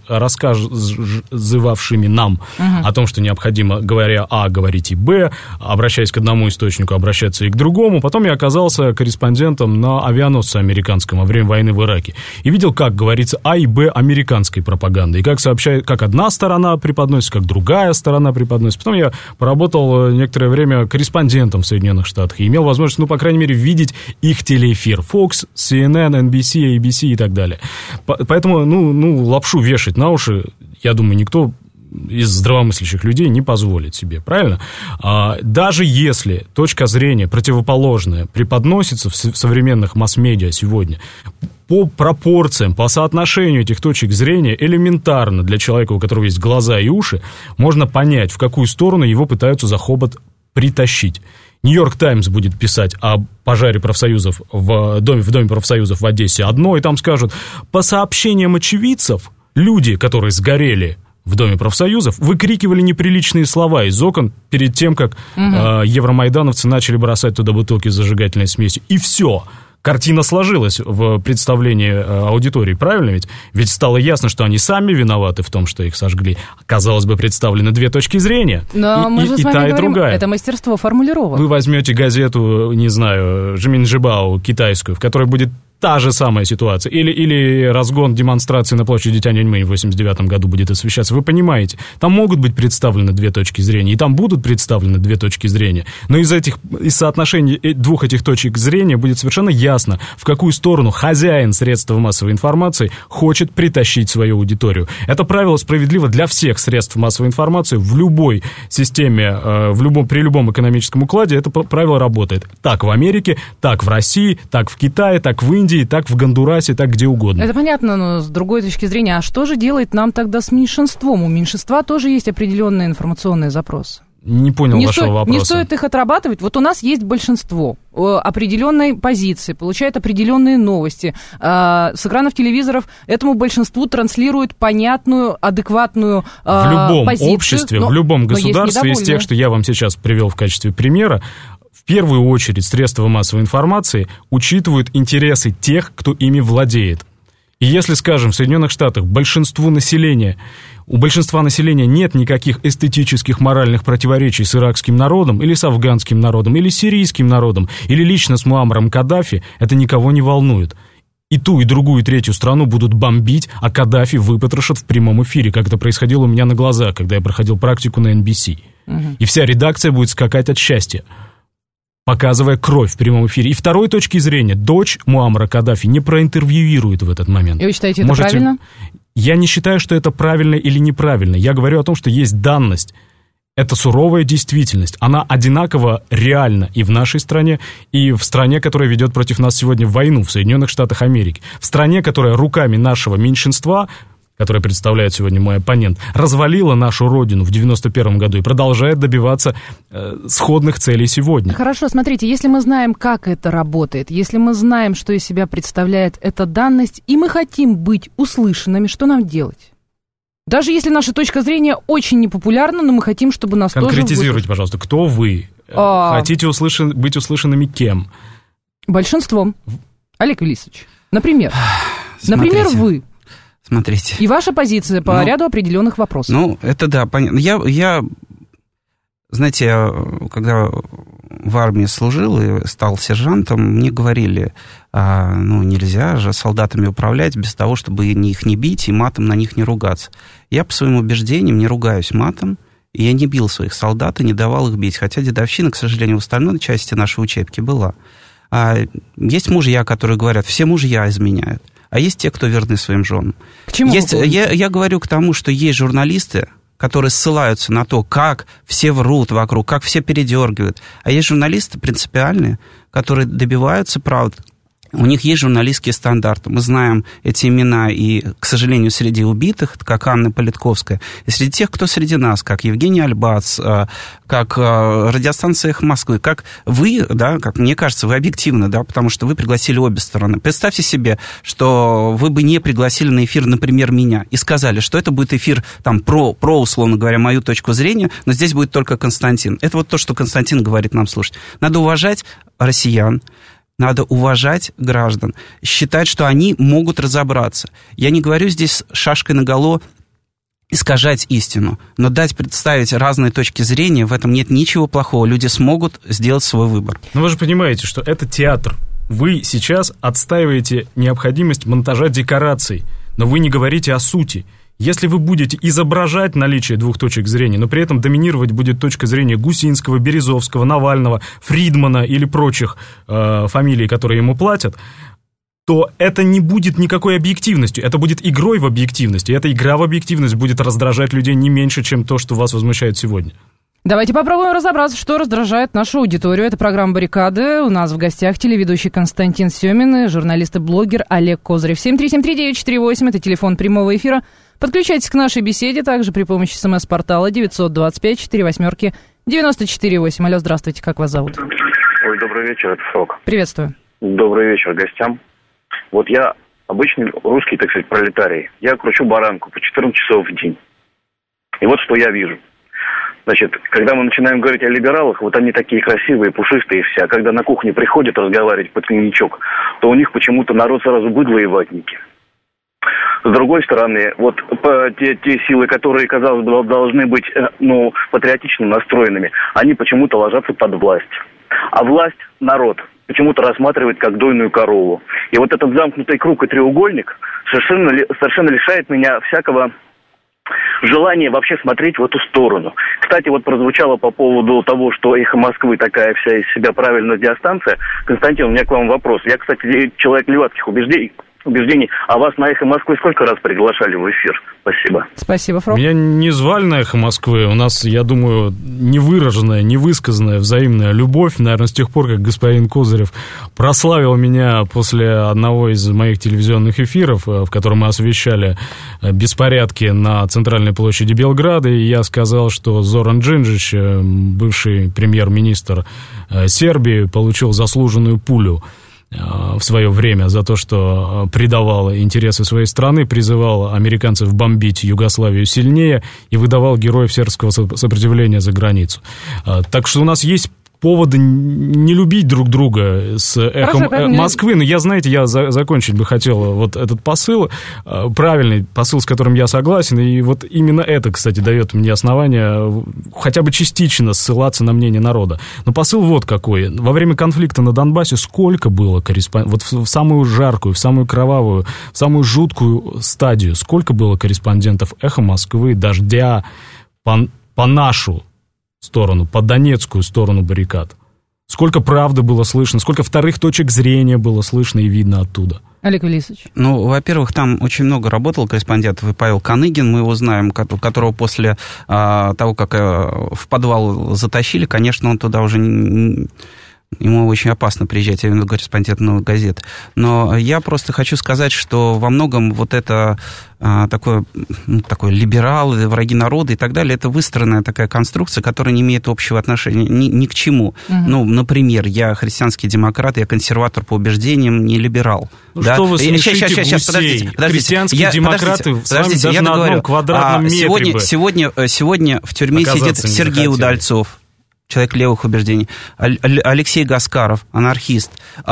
рассказывавшими нам uh-huh. о том, что необходимо, говоря А, говорить и Б, обращаясь к одному источнику, обращаться и к другому. Потом я оказался корреспондентом на авианосце американском во время войны в Ираке. И видел, как говорится А и Б американской пропаганды. И как сообщает, как одна сторона преподносится, как другая сторона преподносится. Потом я поработал некоторое время корреспондентом в Соединенных Штатах и имел возможность, ну, по крайней мере, видеть их телеэфир. Fox, си эн эн, эн би си, эй би си и так далее. Поэтому, ну, ну, лапшу вешать на уши, я думаю, никто из здравомыслящих людей не позволит себе, правильно? А, даже если точка зрения противоположная преподносится в современных масс-медиа сегодня, по пропорциям, по соотношению этих точек зрения элементарно для человека, у которого есть глаза и уши, можно понять, в какую сторону его пытаются за хобот притащить. Нью-Йорк Таймс будет писать о пожаре профсоюзов в доме, в доме профсоюзов в Одессе одно, и там скажут: по сообщениям очевидцев, люди, которые сгорели в Доме профсоюзов, выкрикивали неприличные слова из окон перед тем, как угу. э, евромайдановцы начали бросать туда бутылки с зажигательной смесью. И все. Картина сложилась в представлении аудитории, правильно ведь? Ведь стало ясно, что они сами виноваты в том, что их сожгли. Казалось бы, представлены две точки зрения. Но и, мы и, же и с вами та, говорим, и другая. Это мастерство формулировок. Вы возьмете газету, не знаю, Жиминжибао китайскую, в которой будет та же самая ситуация. Или, или разгон демонстрации на площади Тяньаньмэнь в восемьдесят девятом году будет освещаться. Вы понимаете, там могут быть представлены две точки зрения, и там будут представлены две точки зрения. Но из этих, из соотношений двух этих точек зрения будет совершенно ясно, в какую сторону хозяин средств массовой информации хочет притащить свою аудиторию. Это правило справедливо для всех средств массовой информации в любой системе, в любом, при любом экономическом укладе. Это правило работает. Так в Америке, так в России, так в Китае, так в Индии, так в Гондурасе, так где угодно. Это понятно, но с другой точки зрения, а что же делает нам тогда с меньшинством? У меньшинства тоже есть определенные информационные запросы. Не понял не вашего сто... вопроса. Не стоит их отрабатывать. Вот у нас есть большинство определенной позиции, получает определенные новости. С экранов телевизоров этому большинству транслируют понятную, адекватную в любом позицию. обществе, но, в любом государстве, из тех, что я вам сейчас привел в качестве примера, в первую очередь средства массовой информации учитывают интересы тех, кто ими владеет. И если, скажем, в Соединенных Штатах большинству населения, у большинства населения нет никаких эстетических, моральных противоречий с иракским народом, или с афганским народом, или с сирийским народом, или лично с Муаммаром Каддафи, это никого не волнует. и ту, и другую, и третью страну будут бомбить, а Каддафи выпотрошат в прямом эфире, как это происходило у меня на глазах, когда я проходил практику на эн би си. Угу. И вся редакция будет скакать от счастья, показывая кровь в прямом эфире. И второй точки зрения, дочь Муаммара Каддафи не проинтервьюирует в этот момент. И вы считаете, это Можете... правильно? Я не считаю, что это правильно или неправильно. Я говорю о том, что есть данность. Это суровая действительность. Она одинаково реальна и в нашей стране, и в стране, которая ведет против нас сегодня войну, в Соединенных Штатах Америки. В стране, которая руками нашего меньшинства, которое представляет сегодня мой оппонент, развалила нашу родину в девяносто первом году и продолжает добиваться э, сходных целей сегодня. Хорошо, смотрите, если мы знаем, как это работает, если мы знаем, что из себя представляет эта данность, и мы хотим быть услышанными, что нам делать? Даже если наша точка зрения очень непопулярна, но мы хотим, чтобы нас тоже... Конкретизируйте, пожалуйста, кто вы? А... Хотите услышан... быть услышанными кем? Большинством. Олег Велисович, например. Смотрите. Например, вы. Смотрите. И ваша позиция по ну, ряду определенных вопросов. Ну, это да, понятно. Я, я, знаете, когда в армии служил и стал сержантом, мне говорили, а, ну, нельзя же солдатами управлять без того, чтобы их не бить и матом на них не ругаться. Я по своим убеждениям не ругаюсь матом, и я не бил своих солдат и не давал их бить, хотя дедовщина, к сожалению, в остальной части нашей учебки была. А, есть мужья, которые говорят, все мужья изменяют. А есть те, кто верны своим женам. К чему есть, я, я говорю к тому, что есть журналисты, которые ссылаются на то, как все врут вокруг, как все передергивают. А есть журналисты принципиальные, которые добиваются правды. У них есть журналистские стандарты. Мы знаем эти имена и, к сожалению, среди убитых, как Анна Политковская, и среди тех, кто среди нас, как Евгений Альбац, как радиостанция «Эхо Москвы», как вы, да, как мне кажется, вы объективны, да, потому что вы пригласили обе стороны. Представьте себе, что вы бы не пригласили на эфир, например, меня, и сказали, что это будет эфир там, про, про, условно говоря, мою точку зрения, но здесь будет только Константин. Это вот то, что Константин говорит нам слушать. Надо уважать россиян, надо уважать граждан, считать, что они могут разобраться. Я не говорю здесь шашкой наголо искажать истину, но дать представить разные точки зрения, в этом нет ничего плохого. Люди смогут сделать свой выбор. Но вы же понимаете, что это театр. Вы сейчас отстаиваете необходимость монтажа декораций, но вы не говорите о сути. Если вы будете изображать наличие двух точек зрения, но при этом доминировать будет точка зрения Гусинского, Березовского, Навального, Фридмана или прочих э, фамилий, которые ему платят, то это не будет никакой объективностью, это будет игрой в объективность, и эта игра в объективность будет раздражать людей не меньше, чем то, что вас возмущает сегодня. Давайте попробуем разобраться, что раздражает нашу аудиторию. Это программа «Баррикады». У нас в гостях телеведущий Константин Семин и журналист и блогер Олег Козырев. семь три семь три девять четыре восемь, это телефон прямого эфира. Подключайтесь к нашей беседе также при помощи смс-портала девятьсот двадцать пять сорок восемь девяносто четыре восемь. Алло, здравствуйте, как вас зовут? Ой, добрый вечер, это Сок. Приветствую. Добрый вечер гостям. Вот я обычный русский, так сказать, пролетарий. Я кручу баранку по четырнадцать часов в день. И вот что я вижу. Значит, когда мы начинаем говорить о либералах, вот они такие красивые, пушистые все, а когда на кухне приходят разговаривать под коньячок, то у них почему-то народ сразу быдло и ватники. С другой стороны, вот по, те, те силы, которые, казалось бы, должны быть, ну, патриотично настроенными, они почему-то ложатся под власть. А власть народ почему-то рассматривает как дойную корову. И вот этот замкнутый круг и треугольник совершенно, совершенно лишает меня всякого желание вообще смотреть в эту сторону. Кстати, вот прозвучало по поводу того, что «Эхо Москвы» такая вся из себя правильная радиостанция. Константин, у меня к вам вопрос. Я, кстати, человек левацких убеждений, убеждений. А вас на «Эхо Москвы» сколько раз приглашали в эфир? Спасибо. Спасибо, Фрол. Меня не звали на «Эхо Москвы». У нас, я думаю, невыраженная, невысказанная взаимная любовь, наверное, с тех пор, как господин Козырев прославил меня после одного из моих телевизионных эфиров, в котором мы освещали беспорядки на центральной площади Белграда, и я сказал, что Зоран Джинджич, бывший премьер-министр Сербии, получил заслуженную пулю в свое время за то, что предавал интересы своей страны, призывал американцев бомбить Югославию сильнее и выдавал героев сербского сопротивления за границу. Так что у нас есть повода не любить друг друга с эхом Хорошо, Москвы. Но я, знаете, я за, закончить бы хотел вот этот посыл, правильный посыл, с которым я согласен, и вот именно это, кстати, дает мне основание хотя бы частично ссылаться на мнение народа. Но посыл вот какой. Во время конфликта на Донбассе сколько было корреспондентов, вот в самую жаркую, в самую кровавую, в самую жуткую стадию, сколько было корреспондентов «Эхо Москвы», «Дождя», по, по нашу сторону, по донецкую сторону баррикад. Сколько правды было слышно, сколько вторых точек зрения было слышно и видно оттуда. Олег Валерьевич. Ну, во-первых, там очень много работал корреспондентов, и Павел Коныгин, мы его знаем, которого после а, того, как а, в подвал затащили, конечно, он туда уже не... Ему очень опасно приезжать, я имею в виду корреспондент «Новой газеты». Но я просто хочу сказать, что во многом вот это а, такое, ну, такое либералы, враги народа и так далее, это выстроенная такая конструкция, которая не имеет общего отношения ни, ни к чему. Угу. Ну, например, я христианский демократ, я консерватор по убеждениям, не либерал. Ну, да? что вы смешите сейчас, сейчас, сейчас, подождите, подождите. Христианские я, демократы подождите, с вами подождите, даже я на договорю. одном квадратном а, метре сегодня, бы сегодня, сегодня в тюрьме сидит Сергей Удальцов, человек левых убеждений, Алексей Гаскаров, анархист.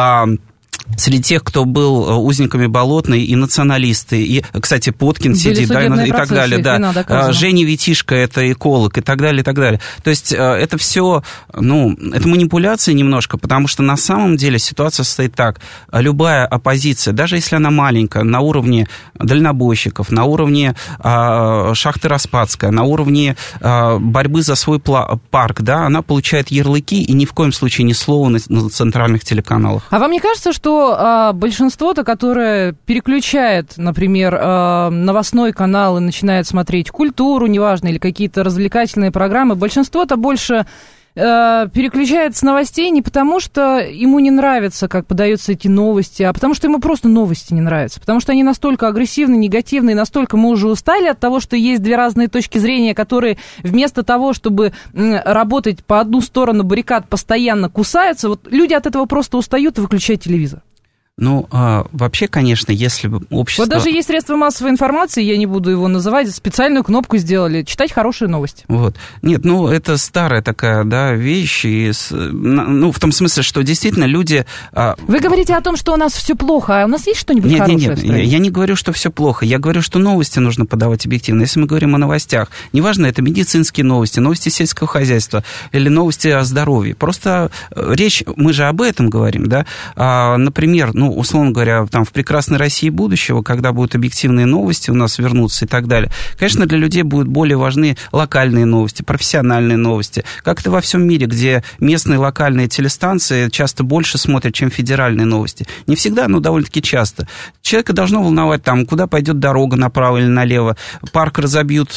Среди тех, кто был узниками Болотной, и националисты, и, кстати, Поткин были сидит, да, и так далее, да. Женя Витишко, это эколог, и так далее, и так далее. То есть это все, ну, это манипуляция немножко, потому что на самом деле ситуация состоит так. Любая оппозиция, даже если она маленькая, на уровне дальнобойщиков, на уровне э, шахты Распадская, на уровне э, борьбы за свой пла- парк, да, она получает ярлыки, и ни в коем случае ни слова на, на центральных телеканалах. А вам не кажется, что а, большинство-то, которое переключает, например, а, новостной канал и начинает смотреть культуру, неважно, или какие-то развлекательные программы, большинство-то больше а, переключает с новостей не потому, что ему не нравится, как подаются эти новости, а потому что ему просто новости не нравятся, потому что они настолько агрессивны, негативны, и настолько мы уже устали от того, что есть две разные точки зрения, которые вместо того, чтобы работать по одну сторону баррикад, постоянно кусаются. Вот люди от этого просто устают и выключают телевизор. Ну, а, вообще, конечно, если бы общество... Вот даже есть средства массовой информации, я не буду его называть, специальную кнопку сделали, читать хорошие новости. Вот. Нет, ну, это старая такая, да, вещь, и, ну, в том смысле, что действительно люди... Вы говорите о том, что у нас все плохо, а у нас есть что-нибудь нет, хорошее? Нет, нет, я не говорю, что все плохо, я говорю, что новости нужно подавать объективно. Если мы говорим о новостях, неважно, это медицинские новости, новости сельского хозяйства или новости о здоровье, просто речь, мы же об этом говорим, да, а, например, ну, условно говоря, там, в прекрасной России будущего, когда будут объективные новости у нас вернутся и так далее, конечно, для людей будут более важны локальные новости, профессиональные новости. Как это во всем мире, где местные локальные телестанции часто больше смотрят, чем федеральные новости. Не всегда, но довольно-таки часто. Человека должно волновать, там, куда пойдет дорога, направо или налево, парк разобьют...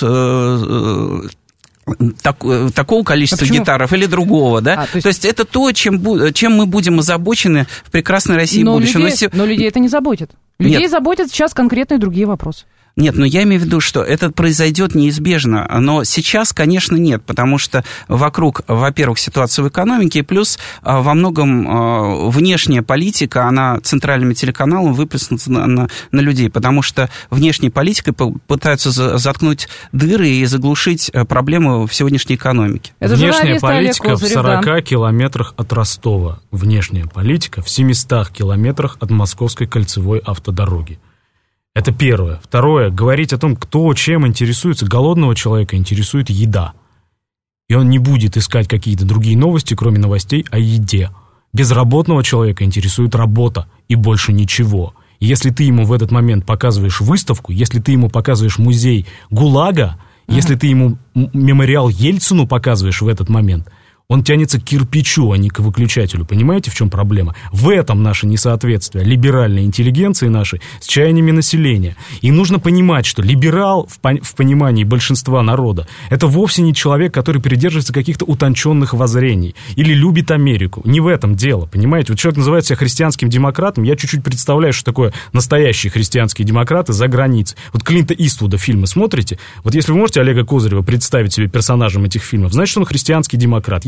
Э- Так, такого количества а гитаров или другого, да? А, то, есть... то есть это то, чем, чем мы будем озабочены в прекрасной России но будущего. Людей, но, но людей это не заботит. Людей Нет. заботят сейчас конкретные другие вопросы. Нет, но я имею в виду, что это произойдет неизбежно, но сейчас, конечно, нет, потому что вокруг, во-первых, ситуация в экономике, плюс во многом внешняя политика, она центральными телеканалами выплеснута на, на, на людей, потому что внешней политикой пытаются заткнуть дыры и заглушить проблемы в сегодняшней экономике. Это внешняя политика Козырев, в сорока да. километрах от Ростова, внешняя политика в семистах километрах от Московской кольцевой автодороги. Это первое. Второе, говорить о том, кто чем интересуется. Голодного человека интересует еда. И он не будет искать какие-то другие новости, кроме новостей о еде. Безработного человека интересует работа и больше ничего. И если ты ему в этот момент показываешь выставку, если ты ему показываешь музей ГУЛАГа, uh-huh. если ты ему мемориал Ельцину показываешь в этот момент, он тянется к кирпичу, а не к выключателю. Понимаете, в чем проблема? В этом наше несоответствие либеральной интеллигенции нашей с чаяниями населения. И нужно понимать, что либерал в, пон- в понимании большинства народа это вовсе не человек, который придерживается каких-то утонченных воззрений или любит Америку. Не в этом дело, понимаете? Вот человек называет себя христианским демократом, я чуть-чуть представляю, что такое настоящие христианские демократы за границей. Вот Клинта Иствуда фильмы смотрите? Вот если вы можете Олега Козырева представить себе персонажем этих фильмов, значит, он христианский демократ.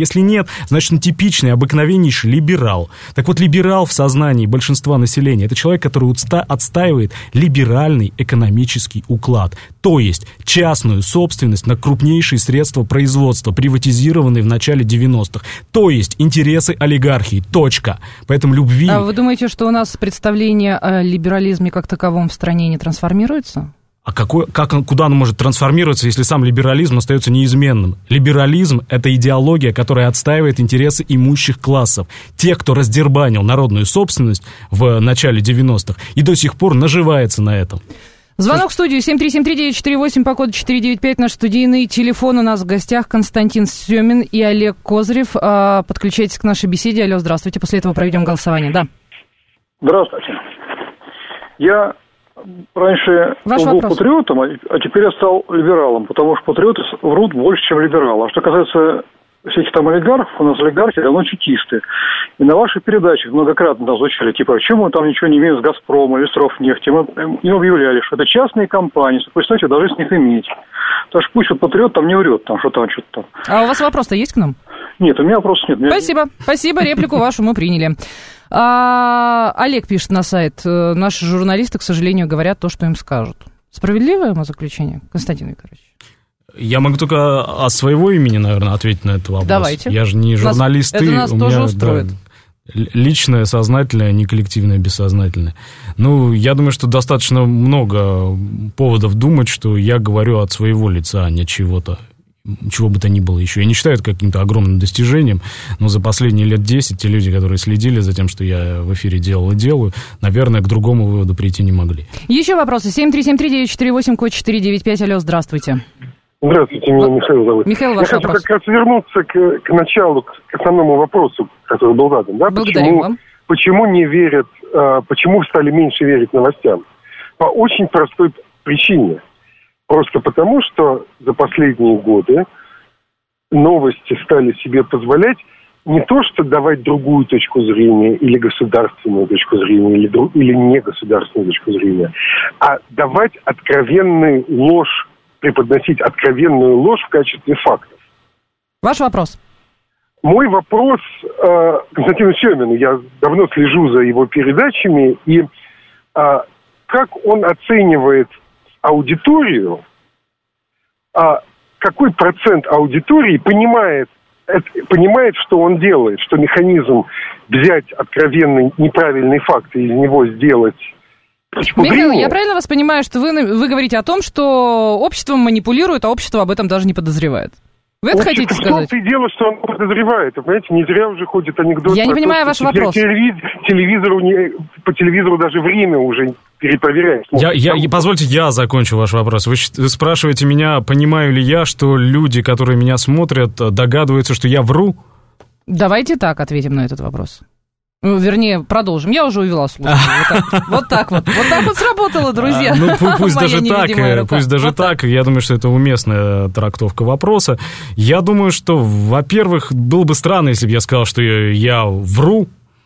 Если нет, значит, он типичный, обыкновеннейший либерал. Так вот, либерал в сознании большинства населения — это человек, который отстаивает либеральный экономический уклад. То есть частную собственность на крупнейшие средства производства, приватизированные в начале девяностых. То есть интересы олигархии. Точка. Поэтому любви... А вы думаете, что у нас представление о либерализме как таковом в стране не трансформируется? А какой, как, куда он может трансформироваться, если сам либерализм остается неизменным? Либерализм – это идеология, которая отстаивает интересы имущих классов. Тех, кто раздербанил народную собственность в начале девяностых и до сих пор наживается на этом. Звонок в студию семь три семь три девять четыре восемь по коду четыре девять пять, наш студийный телефон. У нас в гостях Константин Семин и Олег Козырев. Подключайтесь к нашей беседе. Алло, здравствуйте. После этого проведем голосование. Да. Здравствуйте. Я раньше Ваш был вопрос. патриотом, а теперь я стал либералом, потому что патриоты врут больше, чем либералы. А что касается всяких там олигархов, у нас олигархи равно чекисты. И на ваших передачах многократно там звучали, типа, почему мы там ничего не имеем с «Газпромом» или с «Роснефтью». Мы им объявляли, что это частные компании, соответственно, должны с них иметь. Так что пусть вот патриот там не врет, там что там, что-то там. А у вас вопрос-то есть к нам? Нет, у меня вопросов нет. Спасибо, спасибо, реплику вашу мы приняли. А, Олег пишет на сайт, наши журналисты, к сожалению, говорят то, что им скажут. Справедливое заключение, Константин Викторович? Я могу только от своего имени, наверное, ответить на этот вопрос. Давайте. Я же не журналист. Нас, это нас у тоже меня, устроит. Да, личное, сознательное, не коллективное, бессознательное. Ну, я думаю, что достаточно много поводов думать, что я говорю от своего лица, а не от чего-то, чего бы то ни было еще. Я не считаю это каким-то огромным достижением, но за последние лет десять те люди, которые следили за тем, что я в эфире делал и делаю, наверное, к другому выводу прийти не могли. Еще вопросы. семь три семь три девять четыре восемь, код четыре девять пять. Алло, здравствуйте. Здравствуйте, меня Михаил зовут. Михаил, ваш Я хочу вопрос. как раз вернуться к, к началу, к основному вопросу, который был задан. Да? Благодарим Почему, вам. почему не верят, э, почему стали меньше верить новостям? По очень простой причине. Просто потому, что за последние годы новости стали себе позволять не то, что давать другую точку зрения, или государственную точку зрения, или, друг, или негосударственную точку зрения, а давать откровенную ложь, преподносить откровенную ложь в качестве фактов. Ваш вопрос. Мой вопрос э, Константину Семину. Я давно слежу за его передачами. И э, как он оценивает аудиторию, э, какой процент аудитории понимает, это, понимает, что он делает, что механизм взять откровенные неправильные факты и из него сделать... Михаил, я правильно вас понимаю, что вы, вы говорите о том, что обществом манипулирует, а общество об этом даже не подозревает? Вы это хотите сказать? В том-то и дело, что он подозревает. Понимаете, не зря уже ходит анекдот. Я не понимаю ваш вопрос. Телевизору не, по телевизору даже время уже перепроверяет. Я, я, позвольте, я закончу ваш вопрос. Вы спрашиваете меня, понимаю ли я, что люди, которые меня смотрят, догадываются, что я вру? Давайте так ответим на этот вопрос. Ну, вернее, продолжим. Я уже увела слушателей. Вот так вот. Вот так вот сработало, друзья. Ну, пусть даже так, пусть даже так. Я думаю, что это уместная трактовка вопроса. Я думаю, что, во-первых, было бы странно, если бы я сказал, что я вру,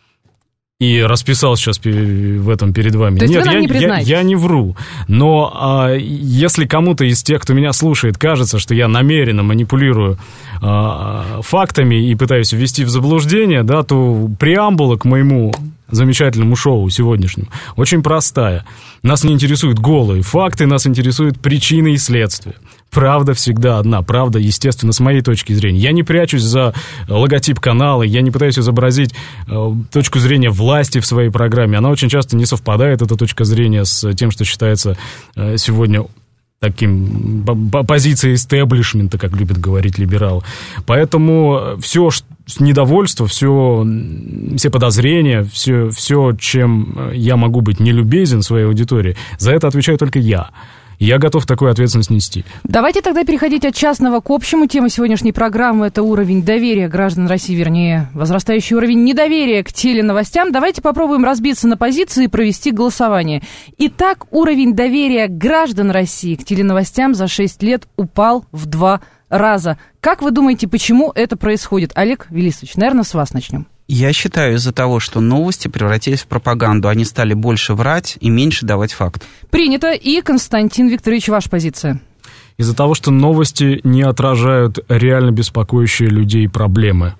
и расписал сейчас в этом перед вами. То есть Нет, вы нам я, не признаетесь? я, я не вру. Но а, если кому-то из тех, кто меня слушает, кажется, что я намеренно манипулирую а, фактами и пытаюсь ввести в заблуждение, да, то преамбула к моему замечательному шоу сегодняшнему очень простая. Нас не интересуют голые факты, нас интересуют причины и следствия. Правда всегда одна. Правда, естественно, с моей точки зрения. Я не прячусь за логотип канала, я не пытаюсь изобразить э, точку зрения власти в своей программе. Она очень часто не совпадает, эта точка зрения, с тем, что считается э, сегодня таким позицией истеблишмента, как любят говорить либералы. Поэтому все недовольство, все, все подозрения, все, все, чем я могу быть нелюбезен своей аудитории, за это отвечаю только я. Я готов такую ответственность нести. Давайте тогда переходить от частного к общему. Тема сегодняшней программы – это уровень доверия граждан России, вернее, возрастающий уровень недоверия к теленовостям. Давайте попробуем разбиться на позиции и провести голосование. Итак, уровень доверия граждан России к теленовостям за шесть лет упал в два раза. Как вы думаете, почему это происходит? Олег Велисович, наверное, с вас начнем. Я считаю, из-за того, что новости превратились в пропаганду, они стали больше врать и меньше давать факт. Принято. И, Константин Викторович, ваша позиция? Из-за того, что новости не отражают реально беспокоящие людей проблемы.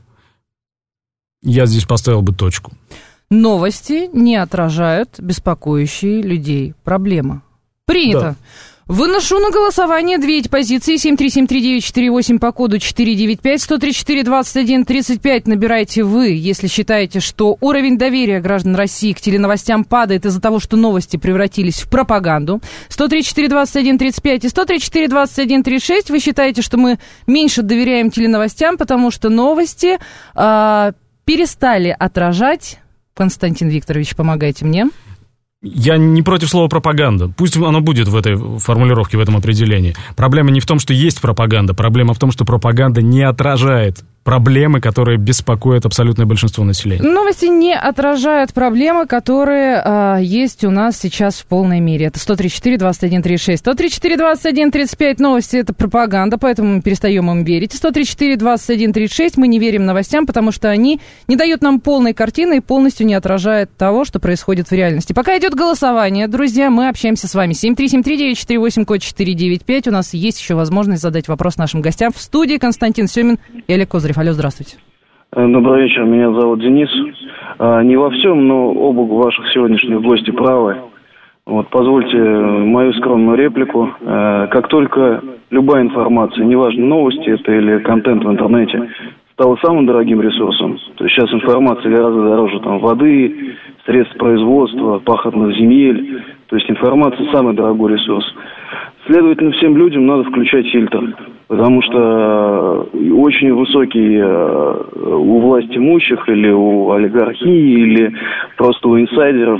Я здесь поставил бы точку. Новости не отражают беспокоящие людей проблемы. Принято. Да. Выношу на голосование две эти позиции. семь три семь три девять четыре восемь по коду четыре девять пять. сто тридцать четыре двадцать один тридцать пять набираете вы, если считаете, что уровень доверия граждан России к теленовостям падает из-за того, что новости превратились в пропаганду. сто тридцать четыре двадцать один тридцать пять и сто тридцать четыре двадцать один тридцать шесть. Вы считаете, что мы меньше доверяем теленовостям, потому что новости э, перестали отражать... Константин Викторович, помогайте мне. Я не против слова пропаганда. Пусть оно будет в этой формулировке, в этом определении. Проблема не в том, что есть пропаганда. Проблема в том, что пропаганда не отражает проблемы, которые беспокоят абсолютное большинство населения. Новости не отражают проблемы, которые э, есть у нас сейчас в полной мере. Это сто тридцать четыре двадцать один тридцать шесть. сто тридцать четыре двадцать один тридцать пять новости — это пропаганда, поэтому мы перестаем им верить. сто тридцать четыре двадцать один тридцать шесть мы не верим новостям, потому что они не дают нам полной картины и полностью не отражают того, что происходит в реальности. Пока идет голосование, друзья, мы общаемся с вами. семь три семь три девять четыре восемь, код четыре девять пять. У нас есть еще возможность задать вопрос нашим гостям. В студии Константин Семин и Олег Козырев. Алло, здравствуйте. Добрый вечер, меня зовут Денис. Не во всем, но оба ваших сегодняшних гостей правы. Вот, позвольте мою скромную реплику. Как только любая информация, неважно, новости это или контент в интернете, стала самым дорогим ресурсом, то есть сейчас информация гораздо дороже там, воды, средств производства, пахотных земель, то есть информация самый дорогой ресурс. Следовательно, всем людям надо включать фильтр, потому что очень высокий у власть имущих или у олигархии, или просто у инсайдеров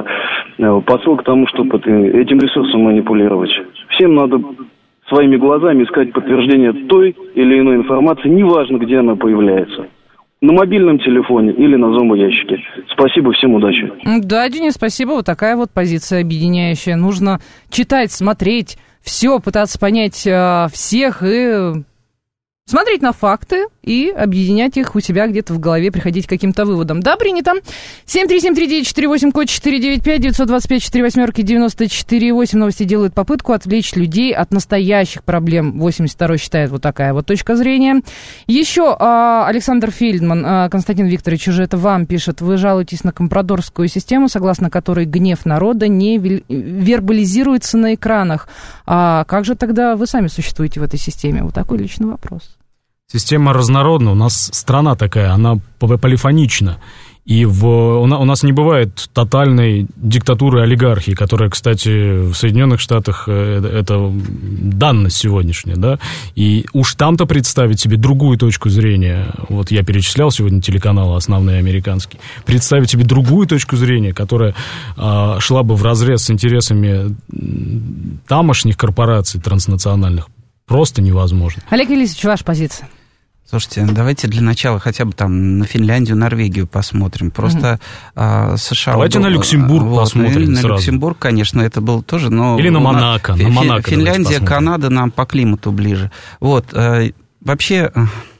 посыл к тому, чтобы этим ресурсом манипулировать. Всем надо своими глазами искать подтверждение той или иной информации, неважно, где она появляется. На мобильном телефоне или на зомбоящике. Спасибо, всем удачи. Да, Денис, спасибо. Вот такая вот позиция объединяющая. Нужно читать, смотреть, все, пытаться понять э, всех и смотреть на факты и объединять их у себя где-то в голове, приходить к каким-то выводам. Да, принято. семь три семь три девять четыре восемь, код четыре девять пять, девять два пять четыре восемь девяносто четыре восемь. Новости делают попытку отвлечь людей от настоящих проблем. восемьдесят второй считает вот такая вот точка зрения. Еще а, Александр Фельдман, а, Константин Викторович, уже это вам пишет. Вы жалуетесь на компрадорскую систему, согласно которой гнев народа не вербализируется на экранах. А как же тогда вы сами существуете в этой системе? Вот такой личный вопрос. Система разнородна, у нас страна такая, она полифонична. И в, у нас не бывает тотальной диктатуры олигархии, которая, кстати, в Соединенных Штатах это данность сегодняшняя, да, и уж там-то представить себе другую точку зрения, вот я перечислял сегодня телеканалы основные американские, представить себе другую точку зрения, которая а, шла бы вразрез с интересами тамошних корпораций транснациональных, просто невозможно. Олег Елисович, ваша позиция? Слушайте, давайте для начала хотя бы там на Финляндию, Норвегию посмотрим. Просто mm-hmm. а, США... Давайте был, на Люксембург вот, посмотрим на сразу. Люксембург, конечно, это был тоже... Но или на Монако. Фи- на Монако Финляндия, Канада нам по климату ближе. Вот, а, вообще,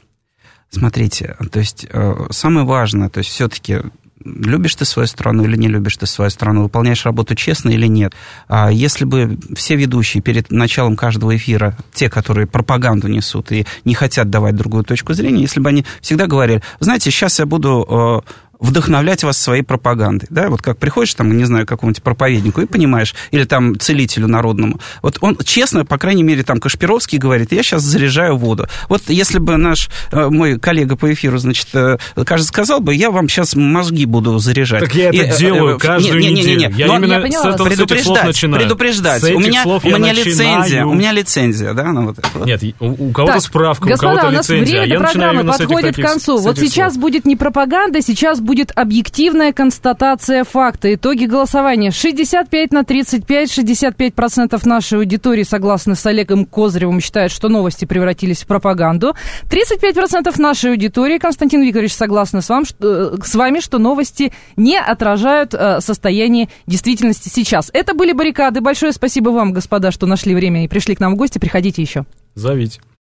смотрите, то есть самое важное, то есть все-таки... Любишь ты свою страну или не любишь ты свою страну, выполняешь работу честно или нет. А если бы все ведущие перед началом каждого эфира, те, которые пропаганду несут и не хотят давать другую точку зрения, если бы они всегда говорили, знаете, сейчас я буду... вдохновлять вас своей пропагандой, да, вот как приходишь там, не знаю, к какому-нибудь проповеднику и понимаешь, или там целителю народному, вот он честно, по крайней мере, там Кашпировский говорит, я сейчас заряжаю воду. Вот если бы наш, мой коллега по эфиру, значит, кажется, сказал бы, я вам сейчас мозги буду заряжать. Так я это и, делаю э, каждую не, не, не, не, неделю. Я именно я с, этого, с этих слов начинаю. Предупреждать. У меня, у меня лицензия, у меня лицензия, да, на вот это вот. Нет, у, у кого-то так, справка, господа, у кого-то у нас лицензия. Время программы подходит к концу. Вот сейчас слов. Будет не пропаганда, сейчас будет будет объективная констатация факта. Итоги голосования. шестьдесят пять на тридцать пять. шестьдесят пять процентов нашей аудитории, согласно с Олегом Козыревым, считают, что новости превратились в пропаганду. тридцать пять процентов нашей аудитории, Константин Викторович, согласны с, вам, что, с вами, что новости не отражают э, состояние действительности сейчас. Это были «Баррикады». Большое спасибо вам, господа, что нашли время и пришли к нам в гости. Приходите еще. Зовите.